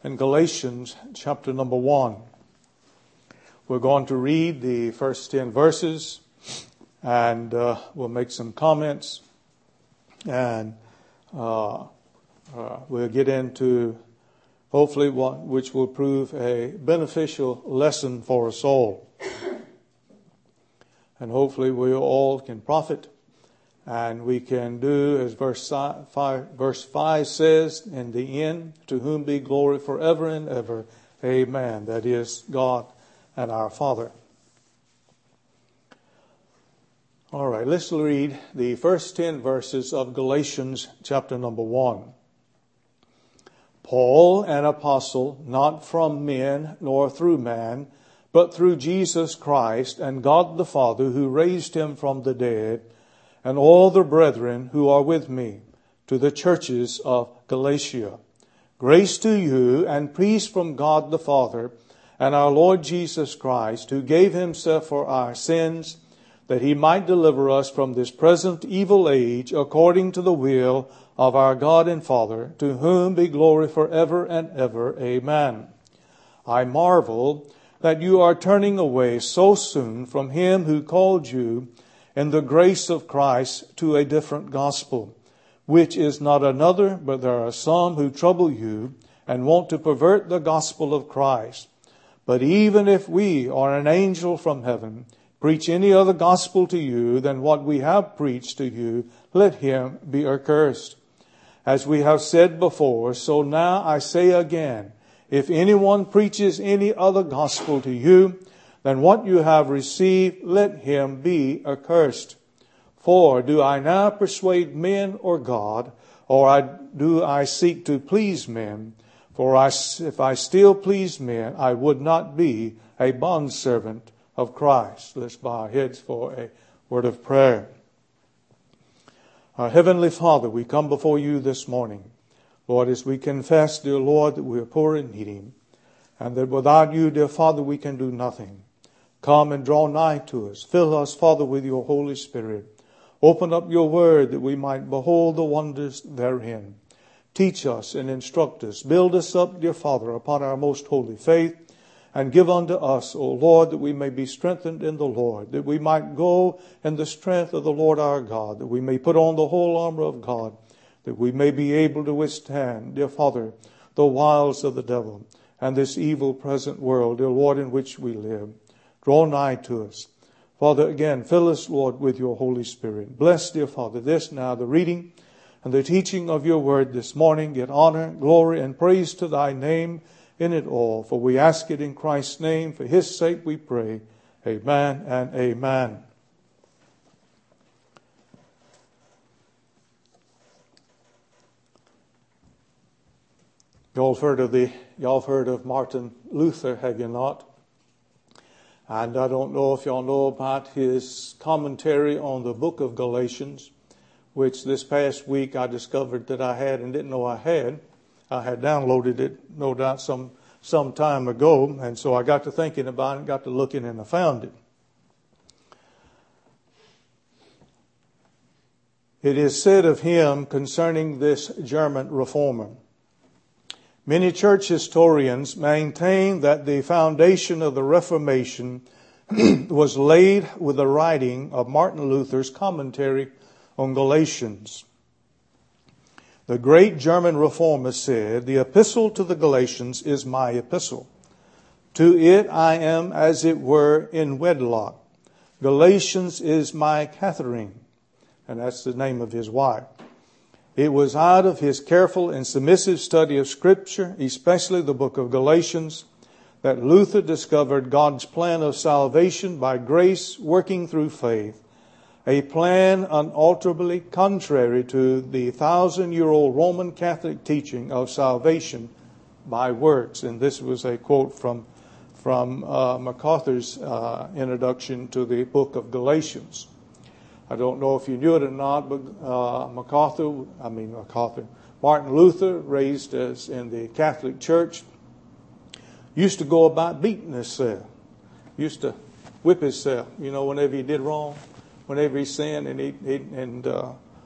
in Galatians chapter number 1. We're going to read the first 10 verses and we'll make some comments and we'll get into hopefully which will prove a beneficial lesson for us all. And hopefully we all can profit and we can do as verse 5 says, in the end, to whom be glory forever and ever. Amen. That is God and our Father. All right, let's read the first 10 verses of Galatians chapter number 1. Paul, an apostle, not from men nor through man, but through Jesus Christ and God the Father who raised him from the dead, and all the brethren who are with me, to the churches of Galatia. Grace to you and peace from God the Father and our Lord Jesus Christ, who gave himself for our sins, that he might deliver us from this present evil age, according to the will of our God and Father, to whom be glory forever and ever. Amen. I marvel that you are turning away so soon from him who called you in the grace of Christ to a different gospel, which is not another, but there are some who trouble you and want to pervert the gospel of Christ. But even if we or an angel from heaven preach any other gospel to you than what we have preached to you, let him be accursed. As we have said before, so now I say again, if anyone preaches any other gospel to you than what you have received, let him be accursed. For do I now persuade men or God, or do I seek to please men? For if I still please men, I would not be a bondservant of Christ. Let's bow our heads for a word of prayer. Our Heavenly Father, we come before you this morning. Lord, as we confess, dear Lord, that we are poor and needy, and that without you, dear Father, we can do nothing. Come and draw nigh to us. Fill us, Father, with your Holy Spirit. Open up your word that we might behold the wonders therein. Teach us and instruct us. Build us up, dear Father, upon our most holy faith, and give unto us, O Lord, that we may be strengthened in the Lord, that we might go in the strength of the Lord our God, that we may put on the whole armor of God, that we may be able to withstand, dear Father, the wiles of the devil and this evil present world, dear Lord, in which we live. Draw nigh to us. Father, again, fill us, Lord, with your Holy Spirit. Bless, dear Father, this now, the reading and the teaching of your word this morning. Get honor, glory, and praise to thy name in it all. For we ask it in Christ's name. For his sake we pray. Amen and amen. Y'all have heard of Martin Luther, have you not? And I don't know if y'all know about his commentary on the book of Galatians, which this past week I discovered that I had and didn't know I had. I had downloaded it, no doubt, some time ago. And so I got to thinking about it, got to looking, and I found it. It is said of him concerning this German reformer, many church historians maintain that the foundation of the Reformation was laid with the writing of Martin Luther's commentary on Galatians. The great German reformer said, the epistle to the Galatians is my epistle. To it I am, as it were, in wedlock. Galatians is my Catherine. And that's the name of his wife. It was out of his careful and submissive study of Scripture, especially the book of Galatians, that Luther discovered God's plan of salvation by grace working through faith, a plan unalterably contrary to the 1,000-year-old Roman Catholic teaching of salvation by works. And this was a quote from MacArthur's introduction to the book of Galatians. I don't know if you knew it or not, but Martin Luther, raised as in the Catholic Church, used to go about beating himself. Used to whip himself, whenever he did wrong, whenever he sinned, and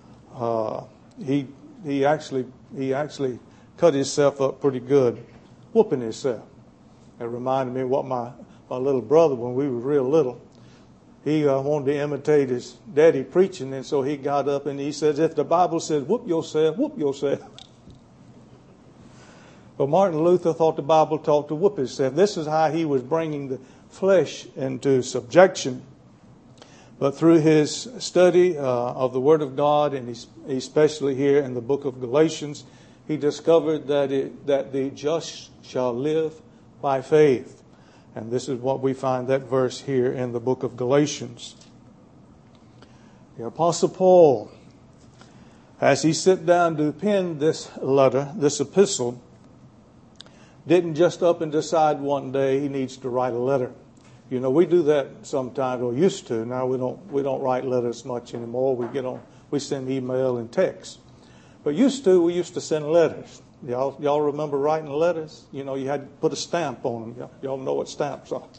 he actually cut himself up pretty good. whooping himself. It reminded me of what my little brother, when we were real little, he wanted to imitate his daddy preaching, and so he got up and he says, if the Bible says whoop yourself, whoop yourself. But Martin Luther thought the Bible taught to whoop himself. This is how he was bringing the flesh into subjection. But through his study of the Word of God, and especially here in the book of Galatians, he discovered that the just shall live by faith. And this is what we find that verse here in the book of Galatians. The Apostle Paul, as he sat down to pen this letter, this epistle, didn't just up and decide one day he needs to write a letter. You know, we do that sometimes, or used to. Now we don't write letters much anymore. We send email and text. But we used to send letters. Y'all remember writing letters? You know, you had to put a stamp on them. Y'all know what stamps are.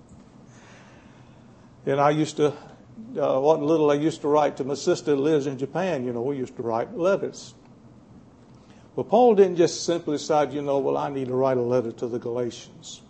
And I used to, what little I used to write to my sister who lives in Japan, you know, we used to write letters. Well, Paul didn't just simply decide, I need to write a letter to the Galatians.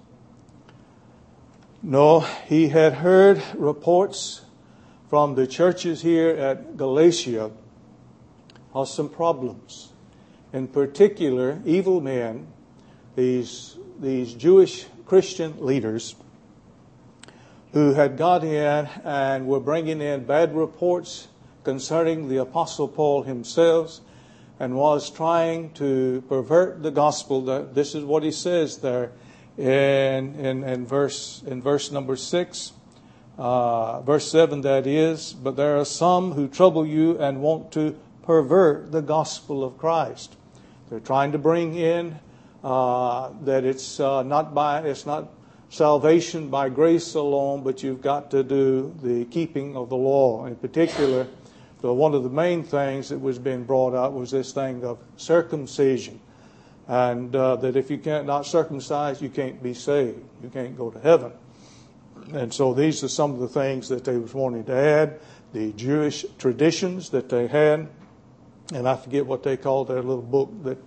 No, he had heard reports from the churches here at Galatia of some problems. In particular, evil men, these Jewish Christian leaders who had got in and were bringing in bad reports concerning the Apostle Paul himself, and was trying to pervert the gospel. This is what he says there in verse number 6, verse 7 that is. But there are some who trouble you and want to pervert the gospel of Christ. They're trying to bring in that it's not salvation by grace alone, but you've got to do the keeping of the law. In particular, one of the main things that was being brought out was this thing of circumcision. And that if you can't not circumcise, you can't be saved. You can't go to heaven. And so these are some of the things that they was wanting to add. The Jewish traditions that they had. And I forget what they called their little book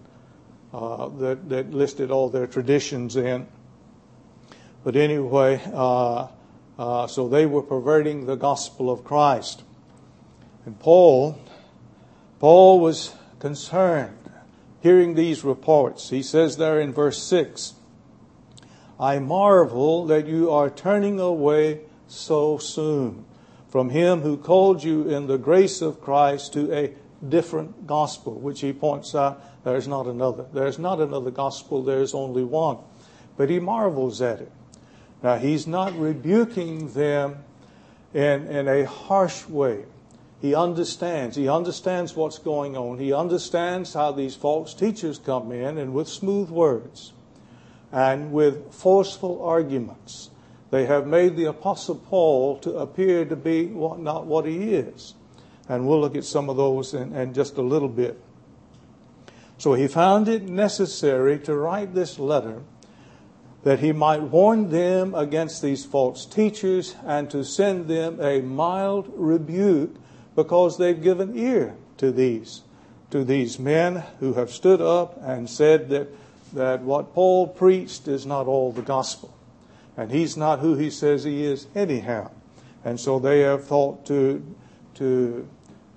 that listed all their traditions in. But anyway, so they were perverting the gospel of Christ. And Paul was concerned hearing these reports. He says there in verse 6, I marvel that you are turning away so soon from him who called you in the grace of Christ to a different gospel, which he points out there's not another. There's not another gospel, there's only one. But he marvels at it. Now, he's not rebuking them in a harsh way. He understands what's going on. He understands how these false teachers come in, and with smooth words and with forceful arguments, they have made the Apostle Paul to appear to be not what he is. And we'll look at some of those in just a little bit. So he found it necessary to write this letter that he might warn them against these false teachers and to send them a mild rebuke, because they've given ear to these men who have stood up and said that what Paul preached is not all the gospel. And he's not who he says he is anyhow. And so they have thought to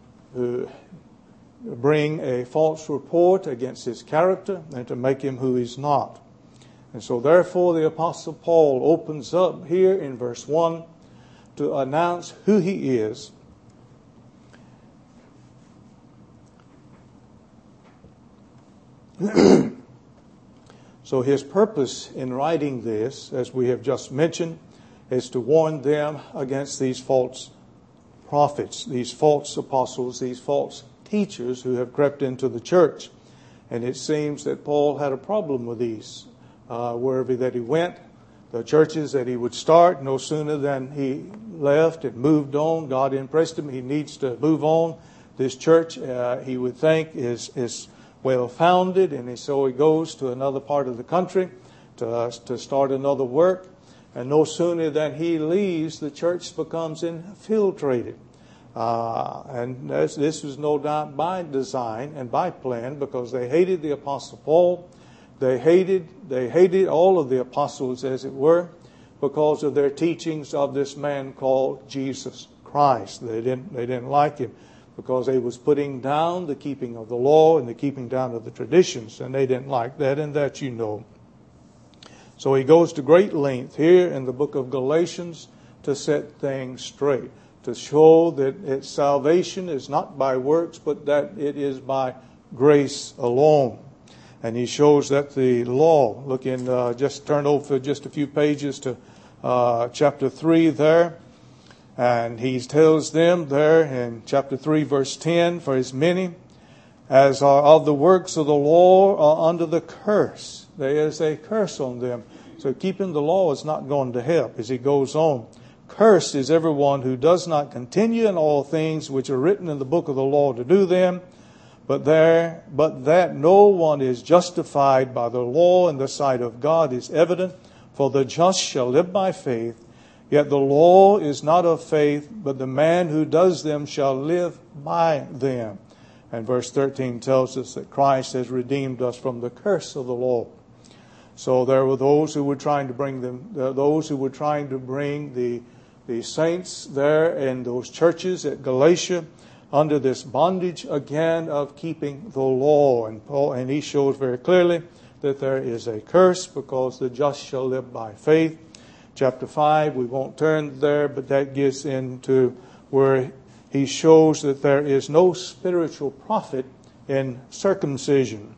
bring a false report against his character and to make him who he's not. And so therefore the Apostle Paul opens up here in verse 1 to announce who he is. So his purpose in writing this, as we have just mentioned, is to warn them against these false prophets, these false apostles, these false teachers who have crept into the church. And it seems that Paul had a problem with these wherever that he went. The churches that he would start, no sooner than he left and moved on, God impressed him, he needs to move on. This church, he would think, is well-founded, and so he goes to another part of the country to start another work. And no sooner than he leaves, the church becomes infiltrated. And this was no doubt by design and by plan, because they hated the Apostle Paul. They hated all of the apostles, as it were, because of their teachings of this man called Jesus Christ. They didn't like him because he was putting down the keeping of the law and the keeping down of the traditions, and they didn't like that, and that you know. So he goes to great length here in the book of Galatians to set things straight, to show that salvation is not by works, but that it is by grace alone. And he shows that the law, look in, just turn over just a few pages to chapter 3 there. And he tells them there in chapter 3 verse 10, for as many as are of the works of the law are under the curse. There is a curse on them. So keeping the law is not going to help. As he goes on, cursed is everyone who does not continue in all things which are written in the book of the law to do them. But that no one is justified by the law in the sight of God is evident, for the just shall live by faith. Yet the law is not of faith, but the man who does them shall live by them. And verse 13 tells us that Christ has redeemed us from the curse of the law. So there were those who were trying to bring the saints there in those churches at Galatia under this bondage again of keeping the law. And he shows very clearly that there is a curse because the just shall live by faith. Chapter 5, we won't turn there, but that gets into where he shows that there is no spiritual profit in circumcision.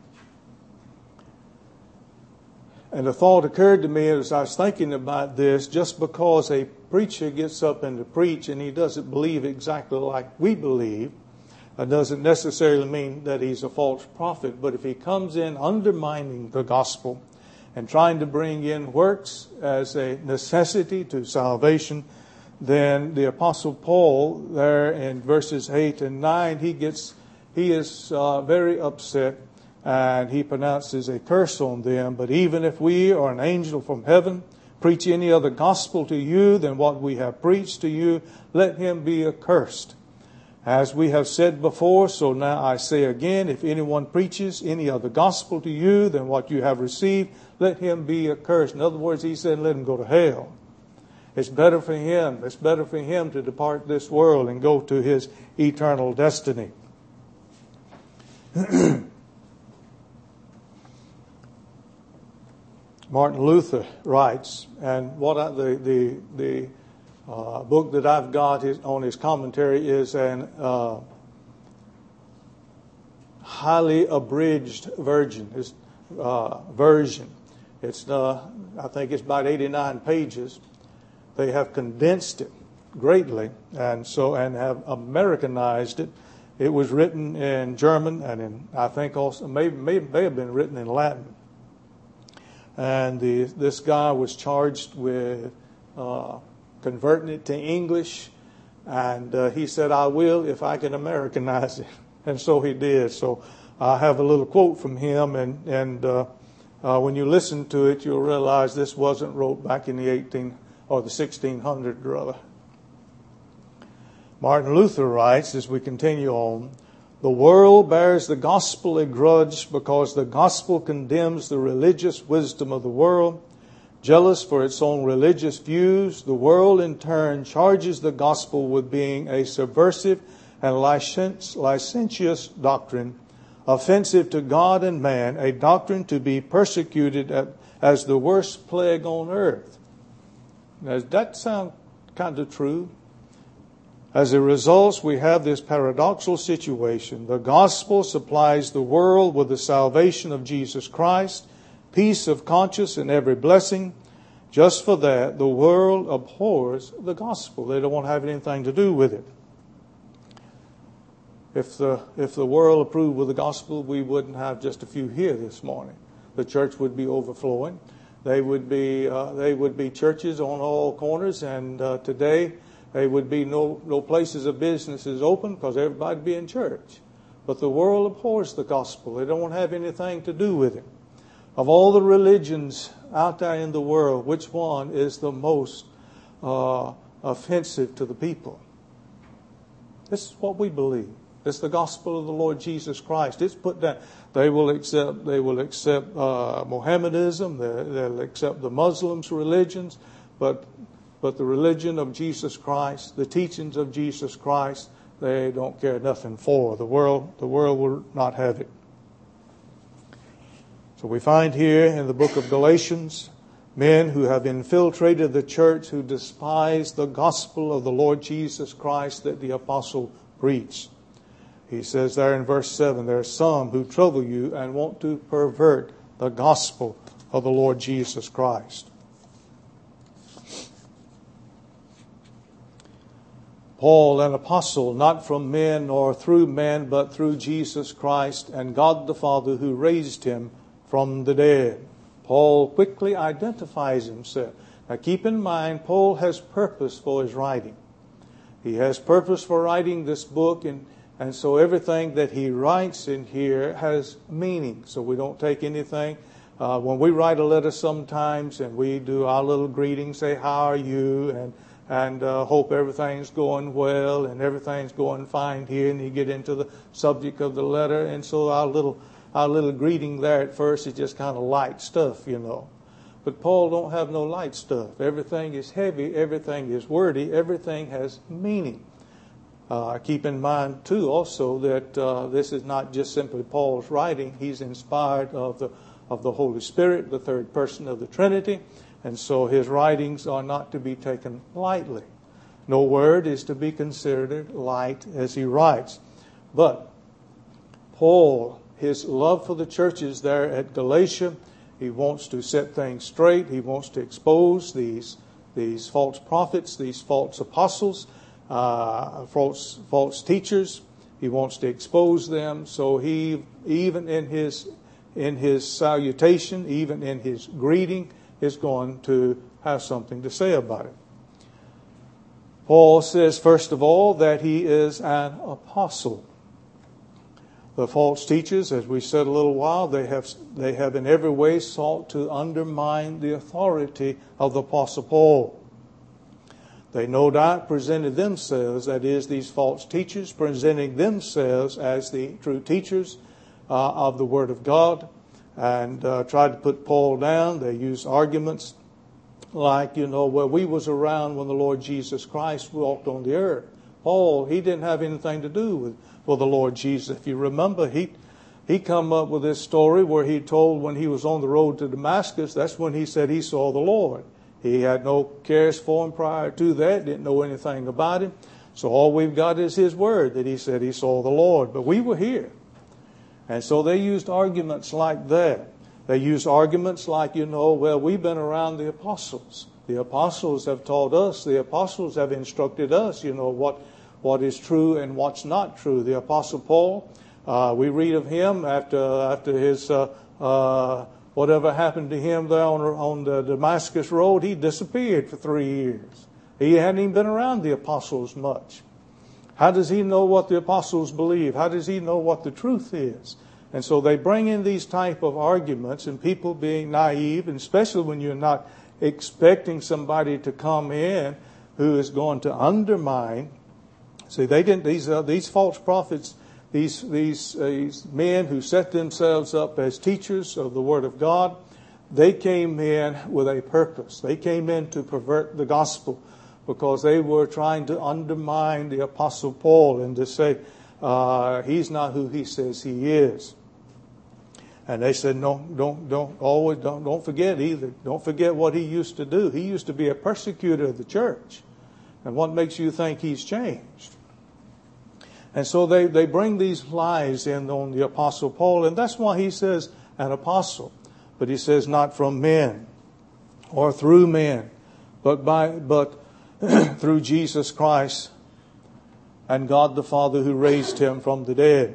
And a thought occurred to me as I was thinking about this, just because a preacher gets up and to preach and he doesn't believe exactly like we believe, it doesn't necessarily mean that he's a false prophet. But if he comes in undermining the gospel and trying to bring in works as a necessity to salvation, then the Apostle Paul there in verses 8 and 9, he is very upset, and he pronounces a curse on them. But even if we or an angel from heaven preach any other gospel to you than what we have preached to you, let him be accursed. As we have said before, so now I say again, if anyone preaches any other gospel to you than what you have received, let him be accursed. In other words, he said, let him go to hell. It's better for him to depart this world and go to his eternal destiny. Martin Luther writes, and the book that I've got on his commentary is an highly abridged version. It's I think it's about 89 pages. They have condensed it greatly, and have Americanized it. It was written in German, and I think also may have been written in Latin. And this guy was charged with converting it to English, and he said, I will if I can Americanize it. And so he did. So I have a little quote from him, and when you listen to it, you'll realize this wasn't wrote back in the 1600s rather. Martin Luther writes, as we continue on, the world bears the gospel a grudge because the gospel condemns the religious wisdom of the world. Jealous for its own religious views, the world in turn charges the gospel with being a subversive and licentious doctrine, offensive to God and man, a doctrine to be persecuted as the worst plague on earth. Now, does that sound kind of true? As a result, we have this paradoxical situation. The gospel supplies the world with the salvation of Jesus Christ, peace of conscience and every blessing. Just for that, the world abhors the gospel. They don't want to have anything to do with it. If the world approved with the gospel, we wouldn't have just a few here this morning. The church would be overflowing. They would be churches on all corners, and today there would be no places of businesses open because everybody would be in church. But the world abhors the gospel. They don't want to have anything to do with it. Of all the religions out there in the world, which one is the most offensive to the people? This is what we believe. It's the gospel of the Lord Jesus Christ. It's put down. They will accept Mohammedanism. They'll accept the Muslims' religions, but the religion of Jesus Christ, the teachings of Jesus Christ, they don't care nothing for. The world will not have it. So we find here in the book of Galatians, men who have infiltrated the church, who despise the gospel of the Lord Jesus Christ that the apostle preached. He says there in verse 7, there are some who trouble you and want to pervert the gospel of the Lord Jesus Christ. Paul, an apostle, not from men nor through men, but through Jesus Christ and God the Father who raised him from the dead. Paul quickly identifies himself. Now keep in mind, Paul has purpose for his writing. He has purpose for writing this book, and so everything that he writes in here has meaning. So we don't take anything. When we write a letter sometimes and we do our little greeting, say, how are you? And hope everything's going well and everything's going fine here. And you get into the subject of the letter. And so our little greeting there at first is just kind of light stuff, you know. But Paul don't have no light stuff. Everything is heavy. Everything is wordy. Everything has meaning. Keep in mind, too, also that this is not just simply Paul's writing. He's inspired of the Holy Spirit, the third person of the Trinity. And so his writings are not to be taken lightly. No word is to be considered light as he writes. But Paul, his love for the churches there at Galatia, he wants to set things straight. He wants to expose these false prophets, these false apostles, false teachers. He wants to expose them. So he, even in his salutation, even in his greeting, is going to have something to say about it. Paul says, first of all, that he is an apostle. The false teachers, as we said a little while, they have in every way sought to undermine the authority of the Apostle Paul. They no doubt presented themselves, that is, these false teachers, presenting themselves as the true teachers of the Word of God, and tried to put Paul down. They used arguments like, well, we was around when the Lord Jesus Christ walked on the earth. Paul, he didn't have anything to do with the Lord Jesus. If you remember, he come up with this story where he told when he was on the road to Damascus, that's when he said he saw the Lord. He had no cares for him prior to that, didn't know anything about him. So all we've got is his word that he said he saw the Lord. But we were here. And so they used arguments like that. They used arguments like, well, we've been around the apostles. The apostles have taught us. The apostles have instructed us, what is true and what's not true. The Apostle Paul, we read of him after his whatever happened to him there on the Damascus Road, he disappeared for 3 years. He hadn't even been around the apostles much. How does he know what the apostles believe? How does he know what the truth is? And so they bring in these type of arguments, and people being naive, and especially when you're not expecting somebody to come in who is going to undermine. See, they didn't. These false prophets, these men who set themselves up as teachers of the Word of God, they came in with a purpose. They came in to pervert the gospel, because they were trying to undermine the Apostle Paul and to say he's not who he says he is. And they said, no, don't forget either. Don't forget what he used to do. He used to be a persecutor of the church. And what makes you think he's changed? And so they bring these lies in on the Apostle Paul, and that's why he says an apostle. But he says not from men or through men, but through Jesus Christ and God the Father who raised him from the dead.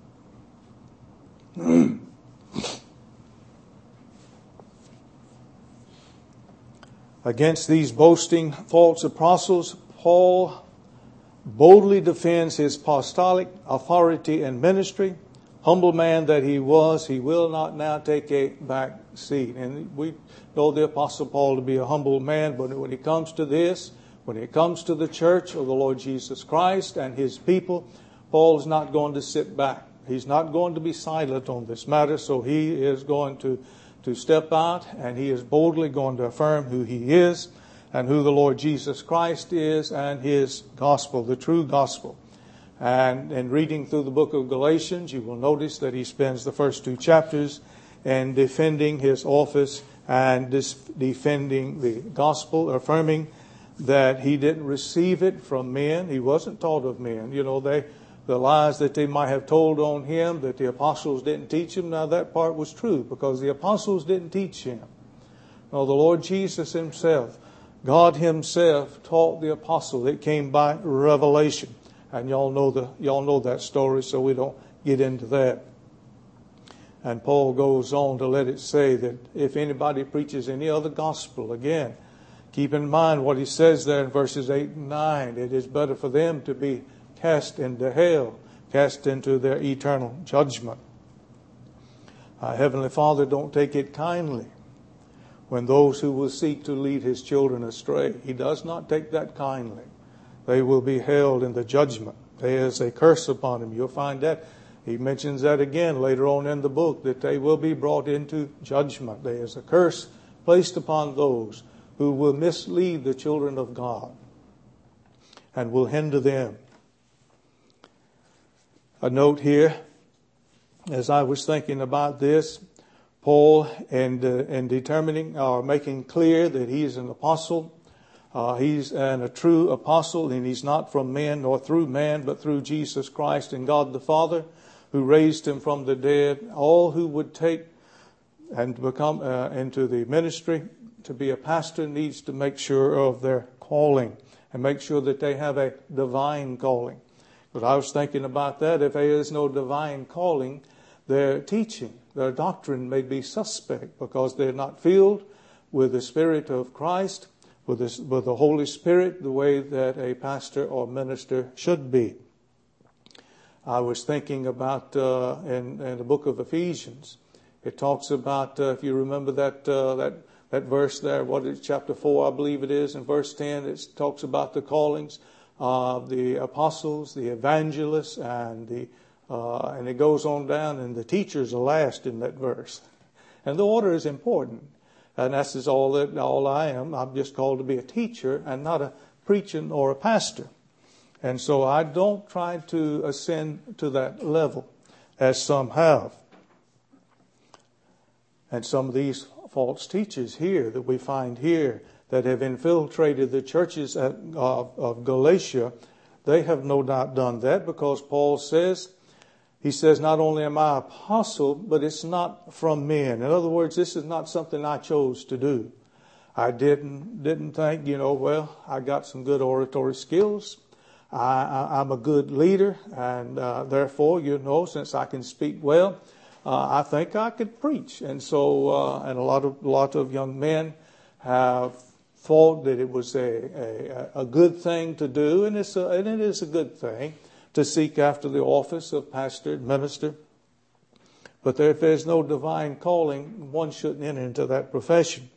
Against these boasting false apostles, Paul boldly defends his apostolic authority and ministry. Humble man that he was, he will not now take a back seat. And we know the Apostle Paul to be a humble man, but when it comes to this, when it comes to the church of the Lord Jesus Christ and his people, Paul is not going to sit back. He's not going to be silent on this matter, so he is going to step out, and he is boldly going to affirm who he is and who the Lord Jesus Christ is and his gospel, the true gospel. And in reading through the book of Galatians, you will notice that he spends the first 2 chapters in defending his office and defending the gospel, affirming that he didn't receive it from men. He wasn't taught of men. You know, the lies that they might have told on him, that the apostles didn't teach him. Now that part was true, because the apostles didn't teach him. No, the Lord Jesus himself, God himself, taught the apostle. It came by revelation. And y'all know that story, so we don't get into that. And Paul goes on to let it say that if anybody preaches any other gospel, again, keep in mind what he says there in verses 8 and 9. It is better for them to be cast into hell, cast into their eternal judgment. Heavenly Father, don't take it kindly when those who will seek to lead his children astray. He does not take that kindly. They will be held in the judgment. There is a curse upon them. You'll find that. He mentions that again later on in the book, that they will be brought into judgment. There is a curse placed upon those who will mislead the children of God and will hinder them. A note here, as I was thinking about this, Paul, in determining or making clear that he is an apostle, he's a true apostle, and he's not from men nor through man, but through Jesus Christ and God the Father, who raised him from the dead. All who would take and become into the ministry to be a pastor needs to make sure of their calling and make sure that they have a divine calling. But I was thinking about that. If there is no divine calling, their teaching, their doctrine may be suspect, because they're not filled with the Spirit of Christ, with the Holy Spirit, the way that a pastor or minister should be. I was thinking about in the book of Ephesians. It talks about, if you remember that verse there, what is chapter 4, I believe it is, in verse 10, it talks about the callings of the apostles, the evangelists, and it goes on down, and the teachers are last in that verse. And the order is important. And that's just all I am. I'm just called to be a teacher and not a preacher or a pastor. And so I don't try to ascend to that level as some have. And some of these false teachers here that we find here that have infiltrated the churches of Galatia, they have no doubt done that, because Paul says, he says, not only am I apostle, but it's not from men. In other words, this is not something I chose to do. I didn't think, well, I got some good oratory skills. I'm a good leader, and therefore, since I can speak well, I think I could preach. And so, and a lot of young men have thought that it was a good thing to do, and it is a good thing to seek after the office of pastor and minister. But if there's no divine calling, one shouldn't enter into that profession.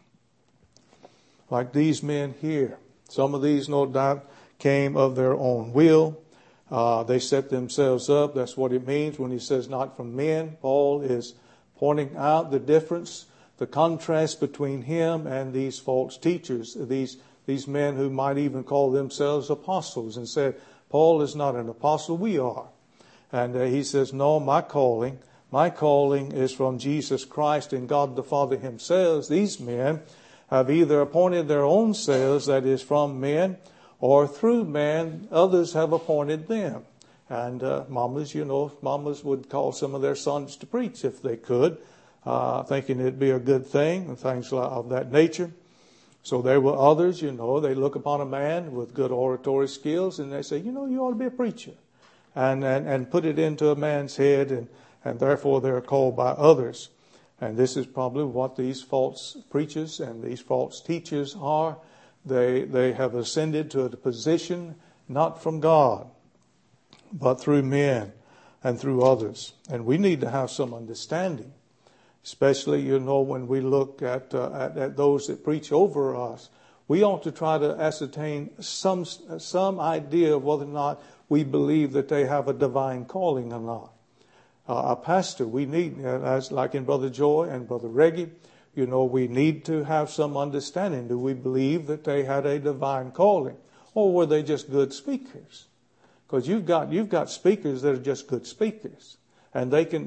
Like these men here. Some of these, no doubt, came of their own will. They set themselves up. That's what it means when he says not from men. Paul is pointing out the difference, the contrast between him and these false teachers, these men who might even call themselves apostles, and said, Paul is not an apostle, we are. And he says, no, my calling is from Jesus Christ and God the Father himself. These men have either appointed their own selves, that is from men, or through man, others have appointed them. And mamas would call some of their sons to preach if they could, thinking it'd be a good thing and things of that nature. So there were others, they look upon a man with good oratory skills and they say, you ought to be a preacher. And put it into a man's head, and therefore they're called by others. And this is probably what these false preachers and these false teachers are. They have ascended to a position not from God, but through men and through others. And we need to have some understanding, especially, when we look at those that preach over us. We ought to try to ascertain some idea of whether or not we believe that they have a divine calling or not. A pastor, we need, as like in Brother Joy and Brother Reggie, we need to have some understanding. Do we believe that they had a divine calling, or were they just good speakers? Because you've got speakers that are just good speakers, and they don't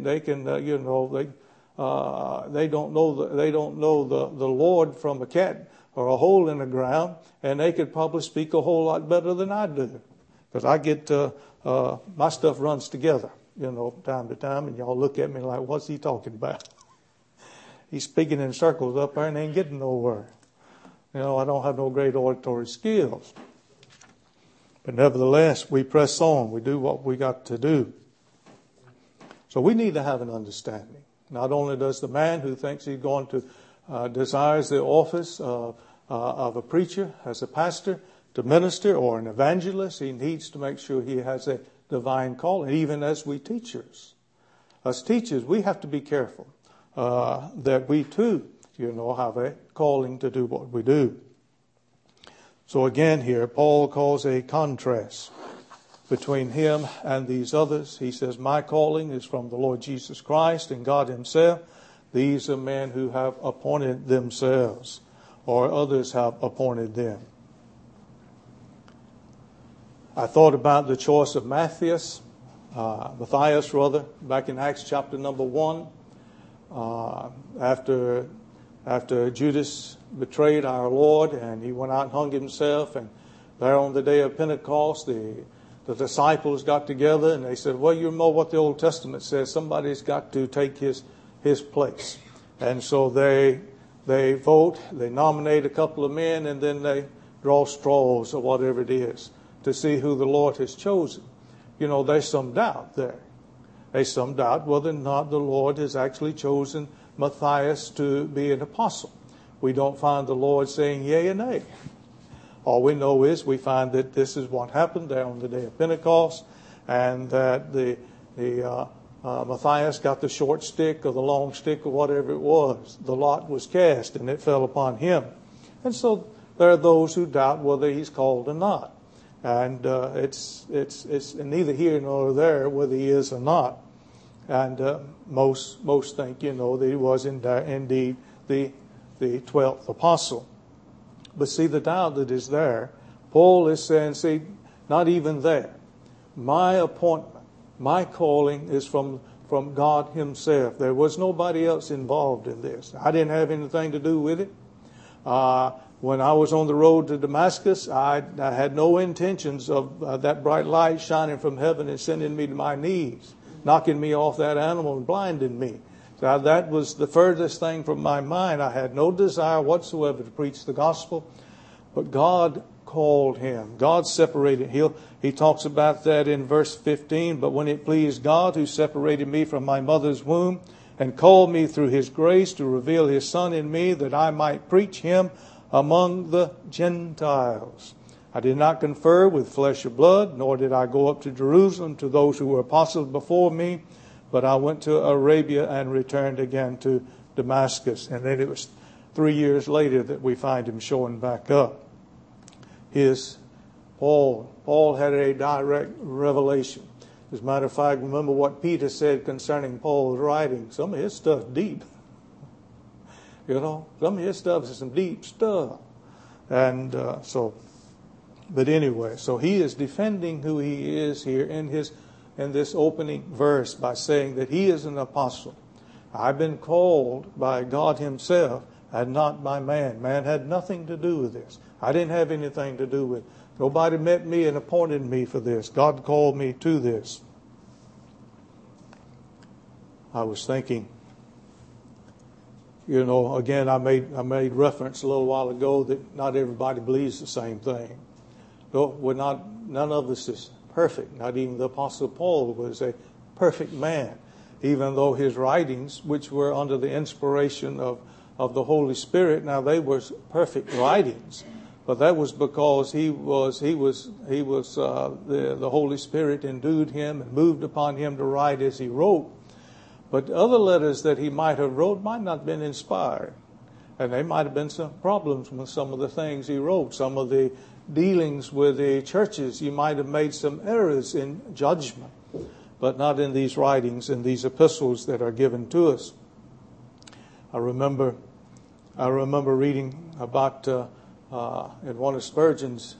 know the Lord from a cat or a hole in the ground, and they could probably speak a whole lot better than I do, because I get my stuff runs together, time to time, and y'all look at me like, what's he talking about? He's speaking in circles up there and ain't getting nowhere. I don't have no great oratory skills. But nevertheless, we press on. We do what we got to do. So we need to have an understanding. Not only does the man who thinks he's going to, desires the office of a preacher, as a pastor, to minister, or an evangelist, he needs to make sure he has a divine calling, even as we teachers. As teachers, we have to be careful that we too, have a calling to do what we do. So again here, Paul calls a contrast between him and these others. He says, my calling is from the Lord Jesus Christ and God himself. These are men who have appointed themselves, or others have appointed them. I thought about the choice of Matthias, back in Acts chapter number 1. After Judas betrayed our Lord and he went out and hung himself, and there on the day of Pentecost, the disciples got together and they said, well, you know what the Old Testament says, somebody's got to take his place. And so they vote, they nominate a couple of men, and then they draw straws or whatever it is to see who the Lord has chosen. There's some doubt there. There's some doubt whether or not the Lord has actually chosen Matthias to be an apostle. We don't find the Lord saying yea and nay. All we know is we find that this is what happened there on the day of Pentecost, and that the Matthias got the short stick or the long stick or whatever it was. The lot was cast and it fell upon him. And so there are those who doubt whether he's called or not. And it's neither here nor there whether he is or not. And most think, that he was indeed the 12th apostle. But see, the doubt that is there, Paul is saying, not even there. My appointment, my calling is from God himself. There was nobody else involved in this. I didn't have anything to do with it. When I was on the road to Damascus, I had no intentions of that bright light shining from heaven and sending me to my knees, knocking me off that animal and blinding me. So that was the furthest thing from my mind. I had no desire whatsoever to preach the gospel, but God called him. God separated him. He talks about that in verse 15. But when it pleased God, who separated me from my mother's womb and called me through his grace to reveal his Son in me, that I might preach him among the Gentiles. I did not confer with flesh or blood, nor did I go up to Jerusalem to those who were apostles before me, but I went to Arabia and returned again to Damascus. And then it was 3 years later that we find him showing back up. Paul had a direct revelation. As a matter of fact, remember what Peter said concerning Paul's writing. Some of his stuff deep. Some of his stuff is some deep stuff. And but anyway, so he is defending who he is here in this opening verse by saying that he is an apostle. I've been called by God himself and not by man. Man had nothing to do with this. I didn't have anything to do with it. Nobody met me and appointed me for this. God called me to this. I was thinking, again, I made reference a little while ago that not everybody believes the same thing. None of us is perfect. Not even the Apostle Paul was a perfect man, even though his writings, which were under the inspiration of the Holy Spirit, now they were perfect writings, but that was because the Holy Spirit endued him and moved upon him to write as he wrote. But other letters that he might have wrote might not have been inspired. And there might have been some problems with some of the things he wrote. Some of the dealings with the churches, you might have made some errors in judgment, but not in these writings, in these epistles that are given to us. I remember reading about in one of Spurgeon's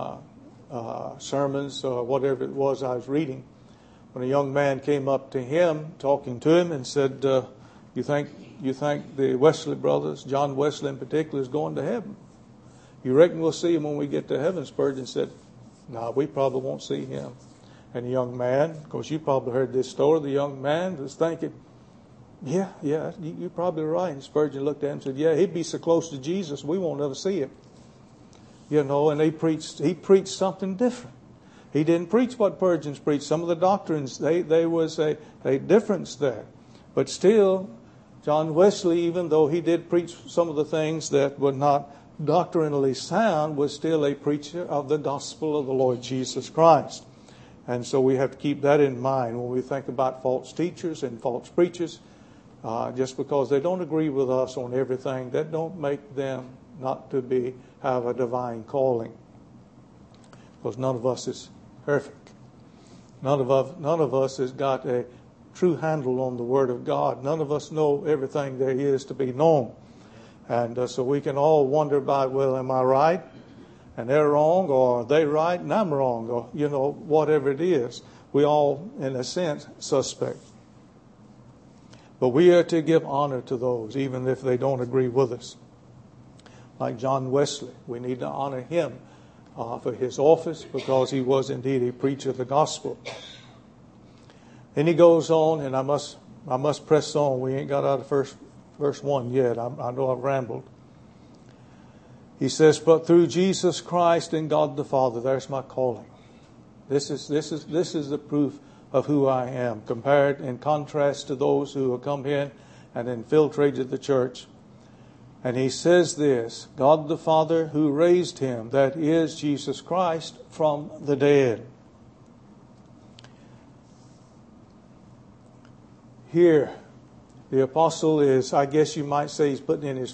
sermons or whatever it was I was reading, when a young man came up to him, talking to him, and said, "You think the Wesley brothers, John Wesley in particular, is going to heaven? You reckon we'll see him when we get to heaven?" Spurgeon said, "No, we probably won't see him." And the young man, of course, you probably heard this story. The young man was thinking, "Yeah, you're probably right." And Spurgeon looked at him and said, "Yeah, he'd be so close to Jesus, we won't ever see him." And he preached something different. He didn't preach what Spurgeon's preached. Some of the doctrines, there was a difference there. But still, John Wesley, even though he did preach some of the things that were not doctrinally sound, was still a preacher of the gospel of the Lord Jesus Christ. And so we have to keep that in mind when we think about false teachers and false preachers. Just because they don't agree with us on everything, that don't make them not to have a divine calling. Because none of us is perfect. None of us has got a true handle on the Word of God. None of us know everything there is to be known. And so we can all wonder about, well, am I right? And they're wrong, or are they right and I'm wrong, or, whatever it is. We all, in a sense, suspect. But we are to give honor to those, even if they don't agree with us. Like John Wesley, we need to honor him for his office, because he was indeed a preacher of the gospel. Then he goes on, and I must press on. We ain't got out of verse 1 yet. I know I've rambled. He says, "But through Jesus Christ and God the Father," there's my calling. This is the proof of who I am, compared in contrast to those who have come in and infiltrated the church. And he says this, "God the Father who raised him," that is Jesus Christ, "from the dead." Here, the apostle is, I guess you might say, he's putting in his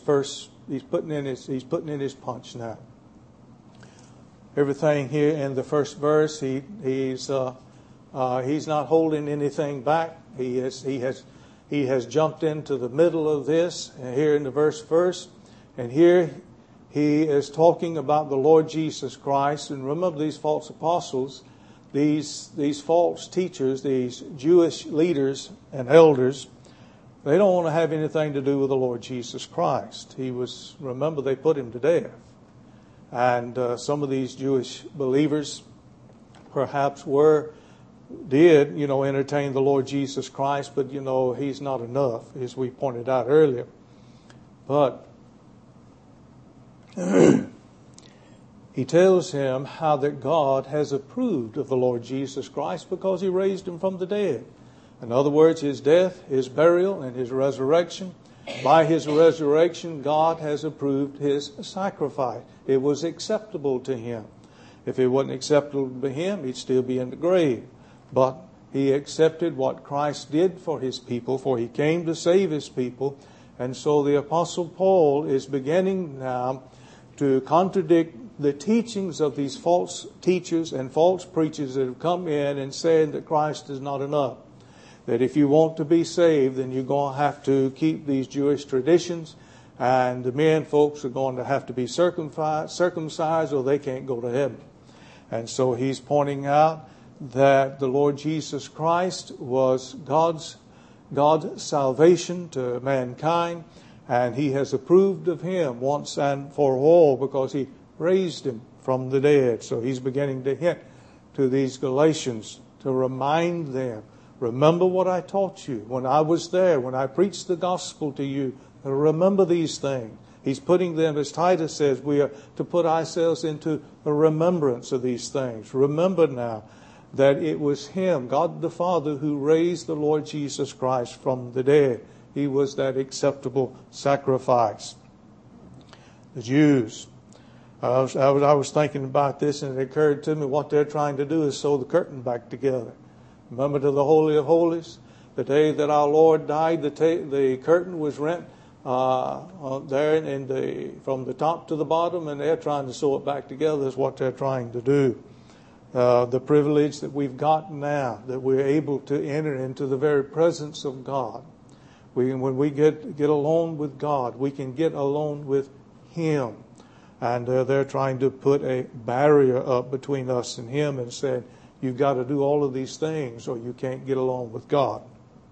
punch now. Everything here in the first verse, he's not holding anything back. He has jumped into the middle of this here in the verse, and here he is talking about the Lord Jesus Christ. And remember, these false apostles, these false teachers, these Jewish leaders and elders, they don't want to have anything to do with the Lord Jesus Christ. Remember, they put him to death. And some of these Jewish believers perhaps did entertain the Lord Jesus Christ, but he's not enough, as we pointed out earlier. But he tells him how that God has approved of the Lord Jesus Christ because he raised him from the dead. In other words, his death, his burial, and his resurrection. By his resurrection, God has approved his sacrifice. It was acceptable to him. If it wasn't acceptable to him, he'd still be in the grave. But he accepted what Christ did for his people, for he came to save his people. And so the Apostle Paul is beginning now to contradict the teachings of these false teachers and false preachers that have come in and said that Christ is not enough. That if you want to be saved, then you're going to have to keep these Jewish traditions, and the men folks are going to have to be circumcised, or they can't go to heaven. And so he's pointing out that the Lord Jesus Christ was God's salvation to mankind, and he has approved of him once and for all because he raised him from the dead. So he's beginning to hint to these Galatians to remind them, remember what I taught you when I was there, when I preached the gospel to you. Remember these things. He's putting them, as Titus says, we are to put ourselves into a remembrance of these things. Remember now that it was him, God the Father, who raised the Lord Jesus Christ from the dead. He was that acceptable sacrifice. The Jews, I was thinking about this, and it occurred to me what they're trying to do is sew the curtain back together. Remember, to the Holy of Holies, the day that our Lord died, the curtain was rent there from the top to the bottom, and they're trying to sew it back together is what they're trying to do. The privilege that we've got now, that we're able to enter into the very presence of God. When we get alone with God, we can get alone with Him. And they're trying to put a barrier up between us and Him and saying, you've got to do all of these things or you can't get along with God.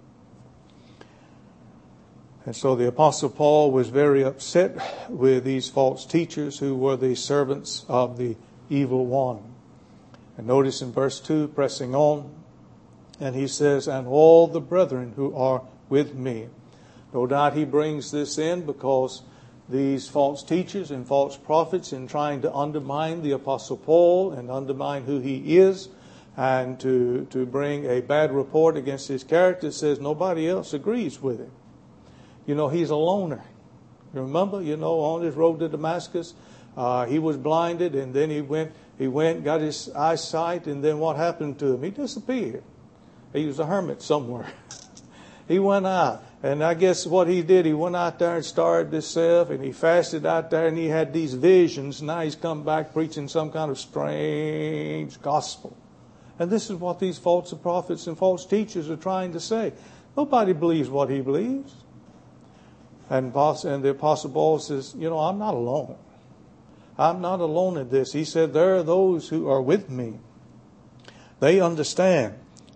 And so the Apostle Paul was very upset with these false teachers who were the servants of the evil one. And notice in verse 2, pressing on, and he says, and all the brethren who are with me. No doubt he brings this in because these false teachers and false prophets, in trying to undermine the Apostle Paul and undermine who he is, and to bring a bad report against his character, says nobody else agrees with him. You know, he's a loner. You remember, on his road to Damascus, he was blinded, and then he went, got his eyesight, and then what happened to him? He disappeared. He was a hermit somewhere. He went out, and I guess what he did, he went out there and starved himself, and he fasted out there, and he had these visions. Now he's come back preaching some kind of strange gospel. And this is what these false prophets and false teachers are trying to say. Nobody believes what he believes. And the Apostle Paul says, I'm not alone. I'm not alone in this. He said, there are those who are with me. They understand.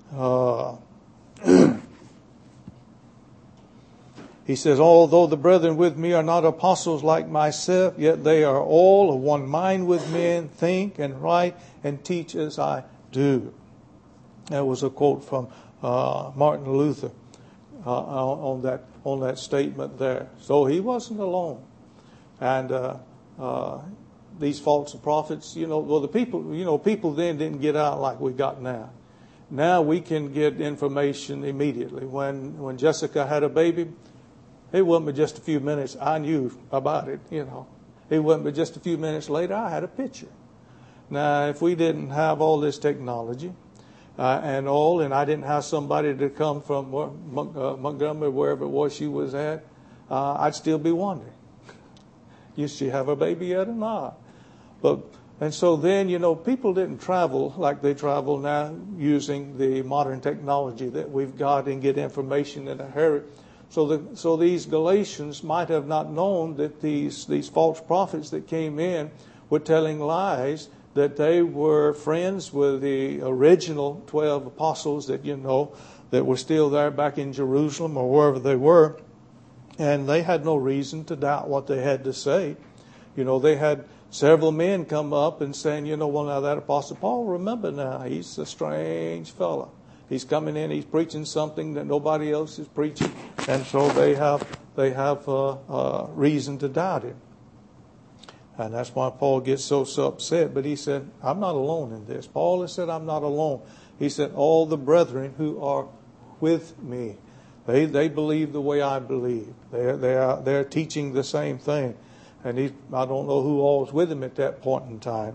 He says, although the brethren with me are not apostles like myself, yet they are all of one mind with me, and think and write and teach as I do. That was a quote from Martin Luther on that statement there. So he wasn't alone. And these false prophets, the people then didn't get out like we got now. Now we can get information immediately. When Jessica had a baby, it wasn't but just a few minutes I knew about it, It wasn't but just a few minutes later I had a picture. Now, if we didn't have all this technology and I didn't have somebody to come from Montgomery, wherever it was she was at, I'd still be wondering, is she have a baby yet or not? And so then, people didn't travel like they travel now using the modern technology that we've got and get information in a hurry. So these Galatians might have not known that these false prophets that came in were telling lies, that they were friends with the original 12 apostles that were still there back in Jerusalem or wherever they were. And they had no reason to doubt what they had to say. They had several men come up and saying, well, now that Apostle Paul, remember now, he's a strange fellow. He's coming in, he's preaching something that nobody else is preaching. And so they have reason to doubt him. And that's why Paul gets so upset. But he said, I'm not alone in this. Paul has said, I'm not alone. He said, all the brethren who are with me, they believe the way I believe. They're teaching the same thing. And I don't know who all was with him at that point in time.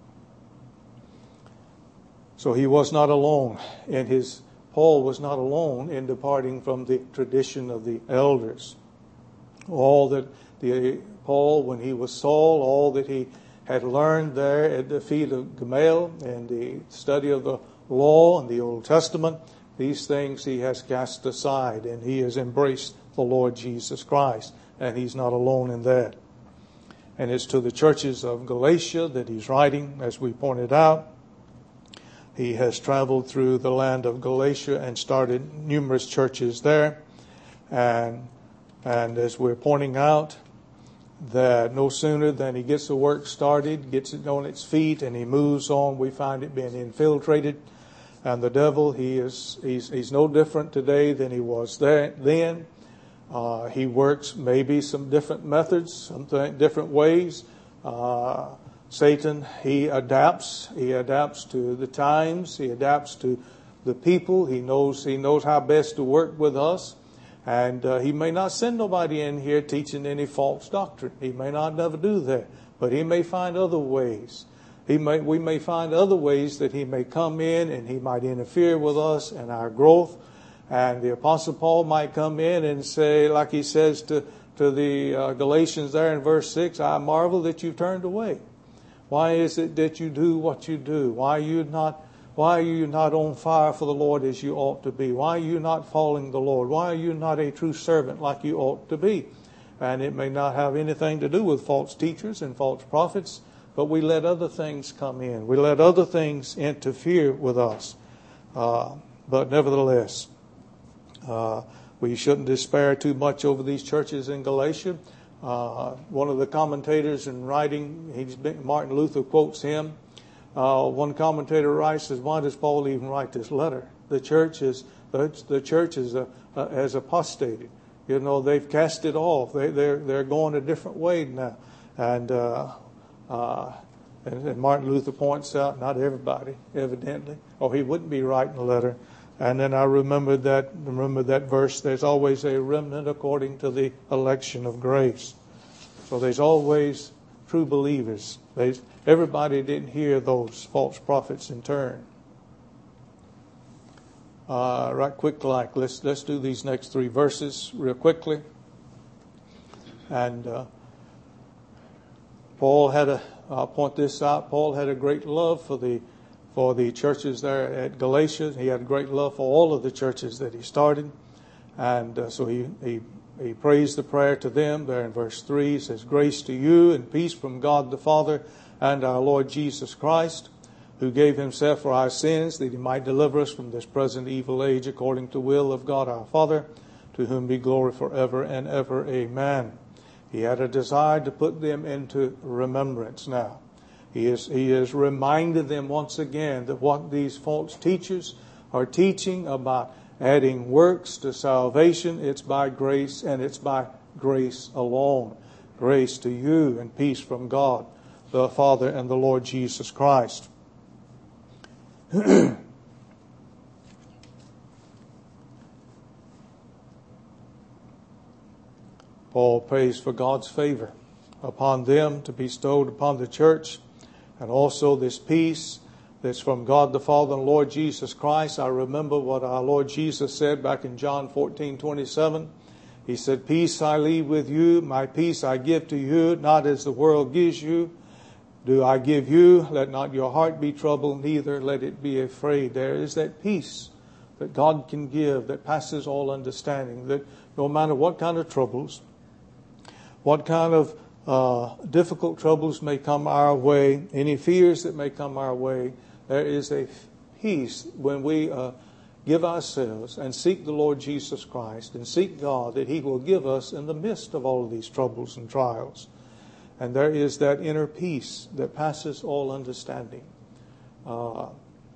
So he was not alone Paul was not alone in departing from the tradition of the elders. All that Paul, when he was Saul, all that he had learned there at the feet of Gamaliel and the study of the law and the Old Testament, these things he has cast aside, and he has embraced the Lord Jesus Christ, and he's not alone in that. And it's to the churches of Galatia that he's writing, as we pointed out. He has traveled through the land of Galatia and started numerous churches there. And as we're pointing out, that no sooner than he gets the work started, gets it on its feet, and he moves on, we find it being infiltrated. And the devil, he's no different today than he was then. He works maybe some different methods, some different ways. Satan, he adapts to the times, he adapts to the people. He knows how best to work with us. And he may not send nobody in here teaching any false doctrine. He may not never do that. But he may find other ways. We may find other ways that he may come in and he might interfere with us and our growth. And the Apostle Paul might come in and say, like he says to to the Galatians there in verse 6, I marvel that you've turned away. Why is it that you do what you do? Why are you not on fire for the Lord as you ought to be? Why are you not following the Lord? Why are you not a true servant like you ought to be? And it may not have anything to do with false teachers and false prophets, but we let other things come in. We let other things interfere with us. But nevertheless, we shouldn't despair too much over these churches in Galatia. One of the commentators in writing, Martin Luther quotes him. One commentator writes, says, why does Paul even write this letter? The church has apostated. You know, they've cast it off. They're going a different way now. And Martin Luther points out, not everybody, evidently, or he wouldn't be writing a letter. And then I remember that verse, there's always a remnant according to the election of grace. So there's always true believers. Everybody didn't hear those false prophets in turn. Right quick, let's do these next 3 verses real quickly. And I'll point this out. Paul had a great love for the churches there at Galatia. He had a great love for all of the churches that he started. And so he prays the prayer to them there in verse 3. He says, grace to you and peace from God the Father and our Lord Jesus Christ, who gave himself for our sins, that he might deliver us from this present evil age, according to the will of God our Father, to whom be glory forever and ever. Amen. He had a desire to put them into remembrance now. He has reminded them once again that what these false teachers are teaching about adding works to salvation, it's by grace and it's by grace alone. Grace to you and peace from God the Father and the Lord Jesus Christ. Paul prays for God's favor upon them to be bestowed upon the church, and also this peace that's from God the Father and Lord Jesus Christ. I remember what our Lord Jesus said back in John 14:27. He said, peace I leave with you, my peace I give to you, not as the world gives you, do I give you. Let not your heart be troubled, neither let it be afraid. There is that peace that God can give that passes all understanding, that no matter what kind of troubles, what kind of difficult troubles may come our way, any fears that may come our way, there is a peace when we give ourselves and seek the Lord Jesus Christ and seek God, that he will give us in the midst of all of these troubles and trials. And there is that inner peace that passes all understanding. Y'all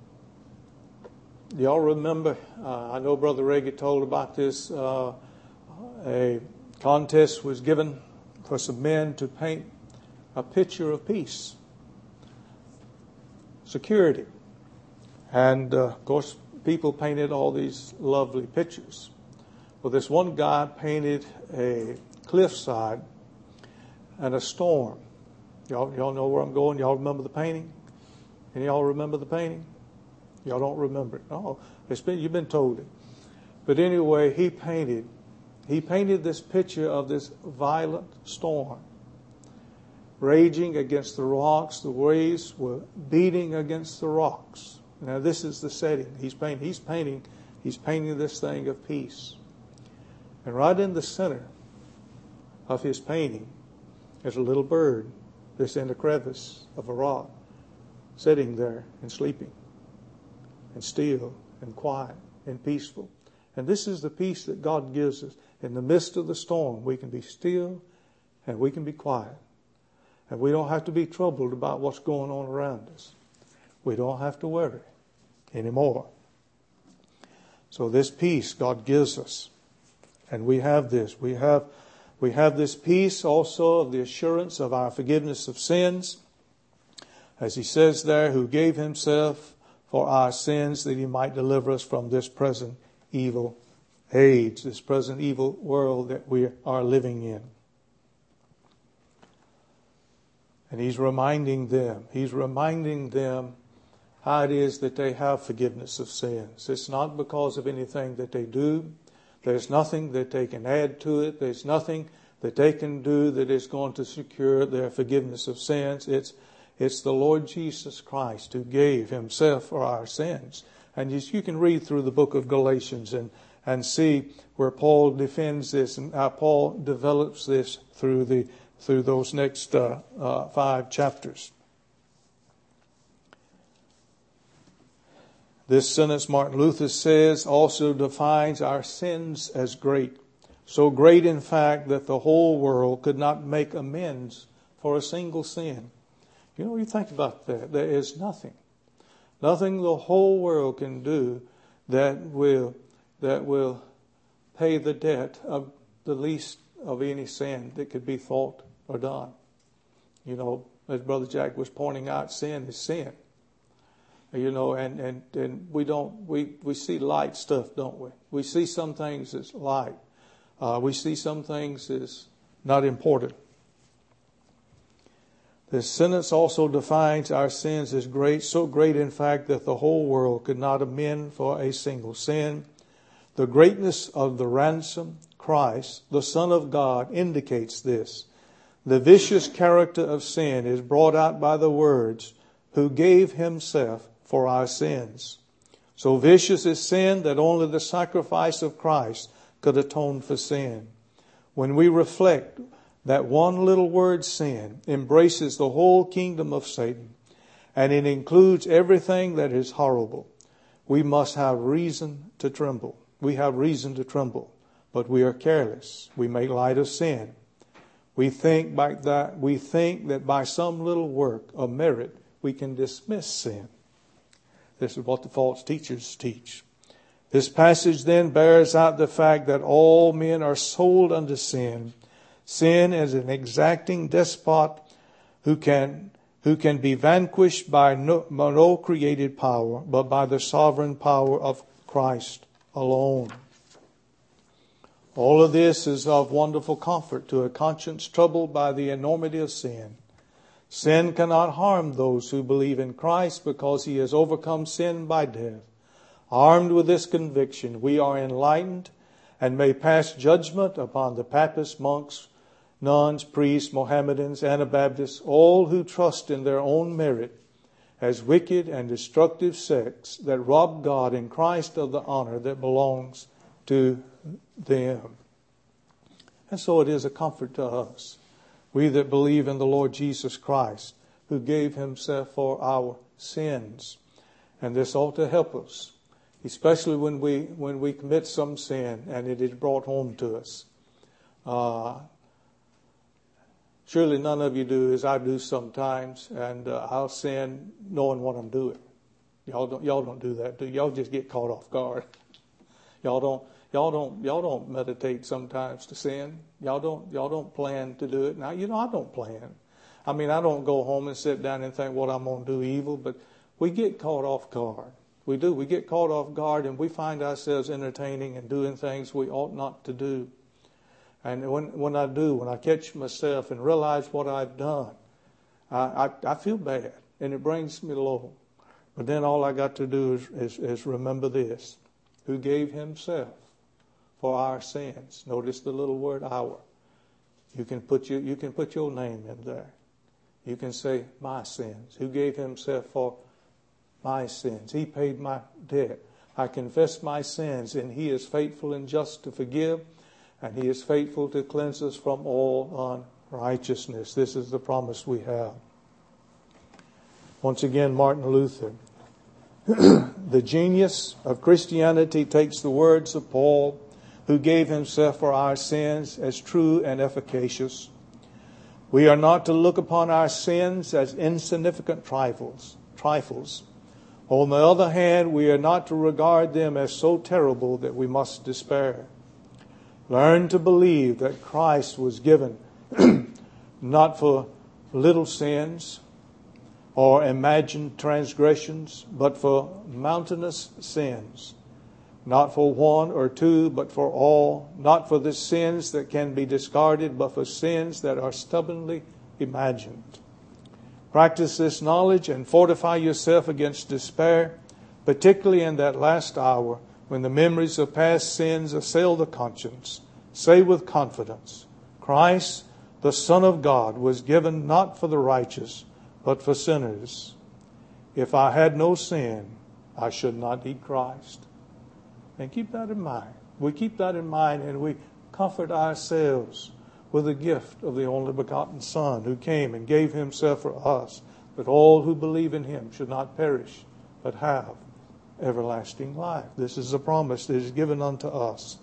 remember, I know Brother Reggie told about this, a contest was given for some men to paint a picture of peace, security. And of course, people painted all these lovely pictures. Well, this one guy painted a cliffside and a storm. Y'all know where I'm going? Y'all remember the painting? Any of y'all remember the painting? Y'all don't remember it. Oh, you've been told it. But anyway, he painted this picture of this violent storm raging against the rocks. The waves were beating against the rocks. Now this is the setting. He's painting this thing of peace. And right in the center of his painting is a little bird that's in a crevice of a rock, sitting there and sleeping and still and quiet and peaceful. And this is the peace that God gives us. In the midst of the storm, we can be still and we can be quiet. And we don't have to be troubled about what's going on around us. We don't have to worry anymore. So this peace God gives us. And we have this. We have this peace also of the assurance of our forgiveness of sins. As he says there, who gave himself for our sins that he might deliver us from this present evil age, this present evil world that we are living in. And he's reminding them how it is that they have forgiveness of sins. It's not because of anything that they do. There's nothing that they can add to it. There's nothing that they can do that is going to secure their forgiveness of sins. It's the Lord Jesus Christ who gave himself for our sins. And you can read through the book of Galatians and see where Paul defends this and how Paul develops this through those next 5 chapters. This sentence, Martin Luther says, also defines our sins as great. So great, in fact, that the whole world could not make amends for a single sin. You think about that. There is nothing the whole world can do that will pay the debt of the least of any sin that could be thought or done. As Brother Jack was pointing out, sin is sin. And we see light stuff, don't we? We see some things as light. We see some things as not important. This sentence also defines our sins as great, so great in fact that the whole world could not amend for a single sin. The greatness of the ransom, Christ, the Son of God, indicates this. The vicious character of sin is brought out by the words, who gave himself for our sins. So vicious is sin that only the sacrifice of Christ could atone for sin. When we reflect that one little word, sin, embraces the whole kingdom of Satan, and it includes everything that is horrible, we must have reason to tremble. We have reason to tremble, but we are careless. We make light of sin. We think that by some little work or merit we can dismiss sin. This is what the false teachers teach. This passage then bears out the fact that all men are sold unto sin. Sin is an exacting despot who can be vanquished by no created power, but by the sovereign power of Christ alone. All of this is of wonderful comfort to a conscience troubled by the enormity of sin. Sin cannot harm those who believe in Christ because he has overcome sin by death. Armed with this conviction, we are enlightened and may pass judgment upon the papists, monks, nuns, priests, Mohammedans, Anabaptists, all who trust in their own merit as wicked and destructive sects that rob God in Christ of the honor that belongs to them. And so it is a comfort to us, we that believe in the Lord Jesus Christ, who gave himself for our sins. And this ought to help us, especially when we commit some sin and it is brought home to us. Surely none of you do as I do sometimes, and I'll sin knowing what I'm doing. Y'all don't do that, do you? Y'all just get caught off guard. Y'all don't meditate sometimes to sin. Y'all don't plan to do it. Now, I don't plan. I don't go home and sit down and think what I'm going to do evil, but we get caught off guard. We do. We get caught off guard and we find ourselves entertaining and doing things we ought not to do. And when I catch myself and realize what I've done, I feel bad and it brings me low. But then all I got to do is remember this. Who gave himself for our sins. Notice the little word our. You can put your name in there. You can say my sins. Who gave himself for my sins. He paid my debt. I confess my sins, and he is faithful and just to forgive, and he is faithful to cleanse us from all unrighteousness. This is the promise we have. Once again, Martin Luther. The genius of Christianity takes the words of Paul, who gave himself for our sins, as true and efficacious. We are not to look upon our sins as insignificant trifles. On the other hand, we are not to regard them as so terrible that we must despair. Learn to believe that Christ was given not for little sins or imagined transgressions, but for mountainous sins. Not for one or two, but for all. Not for the sins that can be discarded, but for sins that are stubbornly imagined. Practice this knowledge and fortify yourself against despair, particularly in that last hour when the memories of past sins assail the conscience. Say with confidence, Christ, the Son of God, was given not for the righteous, but for sinners. If I had no sin, I should not need Christ. And keep that in mind. We keep that in mind, and we comfort ourselves with the gift of the only begotten Son, who came and gave himself for us, that all who believe in him should not perish, but have everlasting life. This is a promise that is given unto us.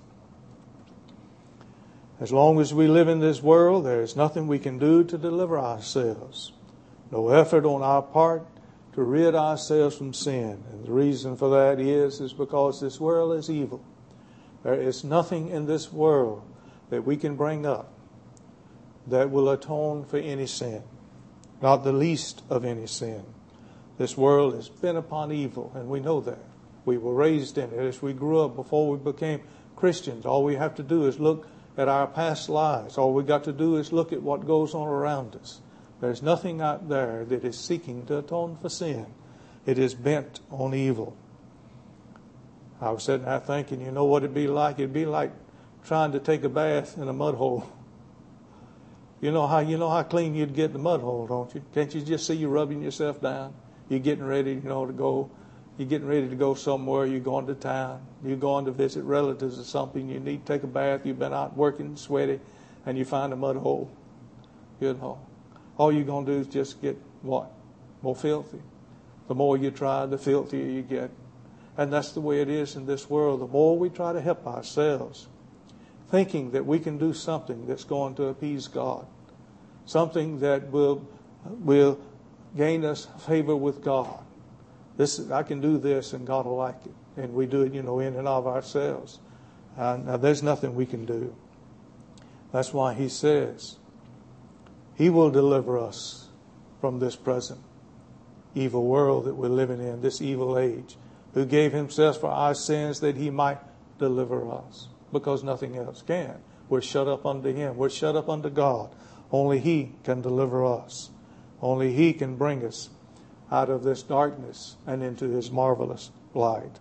As long as we live in this world, there is nothing we can do to deliver ourselves. No effort on our part to rid ourselves from sin. And the reason for that is because this world is evil. There is nothing in this world that we can bring up that will atone for any sin, not the least of any sin. This world is bent upon evil, and we know that. We were raised in it as we grew up before we became Christians. All we have to do is look at our past lives. All we got to do is look at what goes on around us. There's nothing out there that is seeking to atone for sin. It is bent on evil. I was sitting there thinking, you know what it'd be like? It'd be like trying to take a bath in a mud hole. You know how clean you'd get in the mud hole, don't you? Can't you just see you rubbing yourself down? You're getting ready, to go. You're getting ready to go somewhere. You're going to town. You're going to visit relatives or something. You need to take a bath. You've been out working, sweaty, and you find a mud hole. All you're going to do is just get what? More filthy. The more you try, the filthier you get. And that's the way it is in this world. The more we try to help ourselves, thinking that we can do something that's going to appease God, something that will gain us favor with God. I can do this and God will like it. And we do it, in and of ourselves. Now there's nothing we can do. That's why he says he will deliver us from this present evil world that we're living in, this evil age, who gave himself for our sins that he might deliver us, because nothing else can. We're shut up unto him. We're shut up unto God. Only he can deliver us. Only he can bring us out of this darkness and into his marvelous light.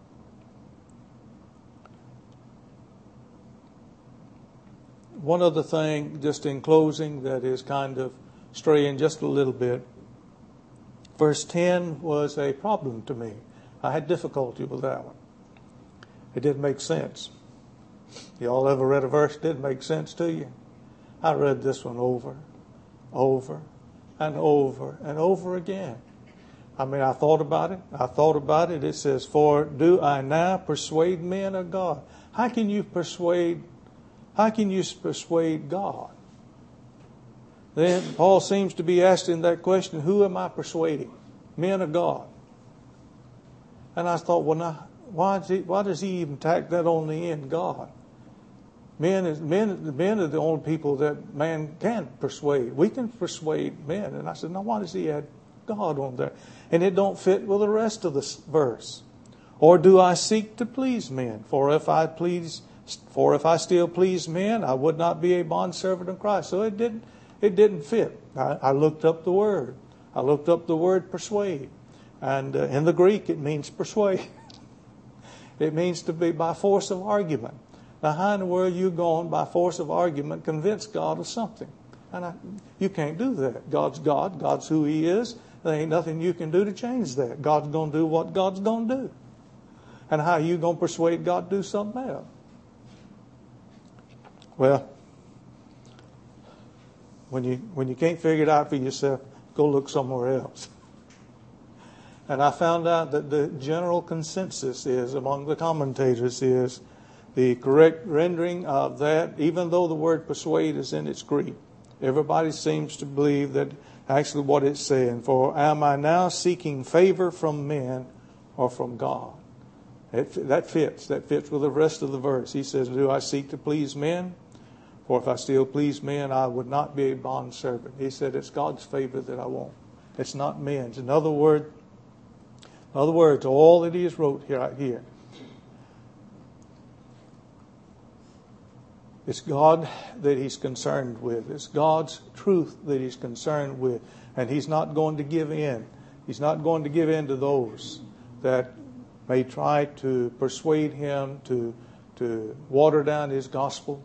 One other thing, just in closing, that is kind of straying just a little bit. Verse 10 was a problem to me. I had difficulty with that one. It didn't make sense. You all ever read a verse that didn't make sense to you? I read this one over and over again. I thought about it. It says, for do I now persuade men of God? How can you persuade God? Then Paul seems to be asking that question, who am I persuading? Men of God. And I thought, well, now, why does he even tack that on the end, God? Men are the only people that man can persuade. We can persuade men. And I said, now why does he add God on there? And it don't fit with the rest of the verse. Or do I seek to please men? For if I still please men, I would not be a bondservant of Christ. So it didn't fit. I looked up the word. I looked up the word persuade. And in the Greek, it means persuade. It means to be by force of argument. Now, how in the world you going by force of argument convince God of something? And you can't do that. God's God. God's who he is. There ain't nothing you can do to change that. God's going to do what God's going to do. And how are you going to persuade God to do something else? Well, when you can't figure it out for yourself, go look somewhere else. And I found out that the general consensus is, among the commentators, is the correct rendering of that, even though the word persuade is in its Greek. Everybody seems to believe that actually what it's saying, for am I now seeking favor from men or from God? That fits with the rest of the verse. He says, do I seek to please men? For if I still please men, I would not be a bondservant. He said, it's God's favor that I want. It's not men's. In other words, all that he has wrote here, it's God that he's concerned with. It's God's truth that he's concerned with. And he's not going to give in. He's not going to give in to those that may try to persuade him to water down his gospel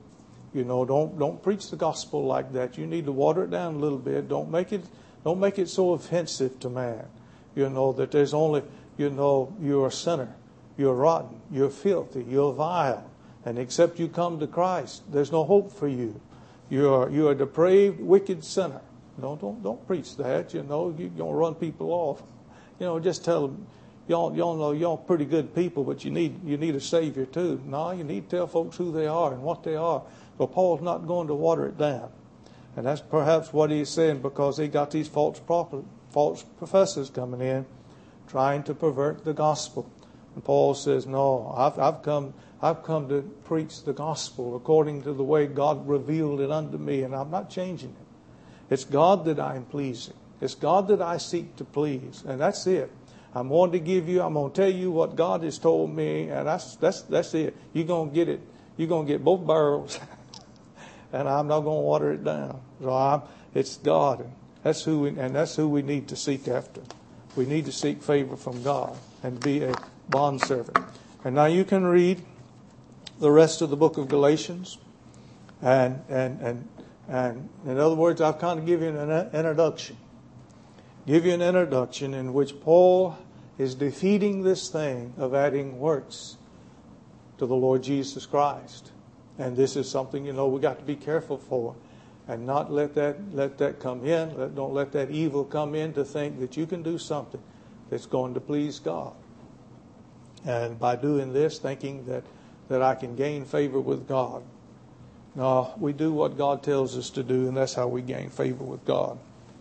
Don't preach the gospel like that. You need to water it down a little bit. Don't make it so offensive to man. That there's only, you're a sinner. You're rotten. You're filthy. You're vile. And except you come to Christ, there's no hope for you. You're a depraved, wicked sinner. No, don't preach that. You're going to run people off. Just tell them, y'all know y'all pretty good people, but you need a Savior too. No, you need to tell folks who they are and what they are. So Paul's not going to water it down. And that's perhaps what he's saying, because he got these false professors coming in trying to pervert the gospel. And Paul says, no, I've come to preach the gospel according to the way God revealed it unto me, and I'm not changing it. It's God that I'm pleasing. It's God that I seek to please, and that's it. I'm going to tell you what God has told me, and that's it. You're going to get it. You're going to get both barrels, and I'm not going to water it down. So it's God, and that's who we need to seek after. We need to seek favor from God and be a bondservant. And now you can read the rest of the book of Galatians, and in other words, I've kind of given you an introduction. Give you an introduction in which Paul is defeating this thing of adding works to the Lord Jesus Christ. And this is something, we got to be careful for, and not let that come in. Don't let that evil come in to think that you can do something that's going to please God. And by doing this, thinking that I can gain favor with God. No, we do what God tells us to do, and that's how we gain favor with God.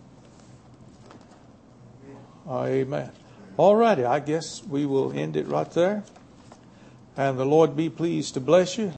Amen. All righty, I guess we will end it right there. And the Lord be pleased to bless you.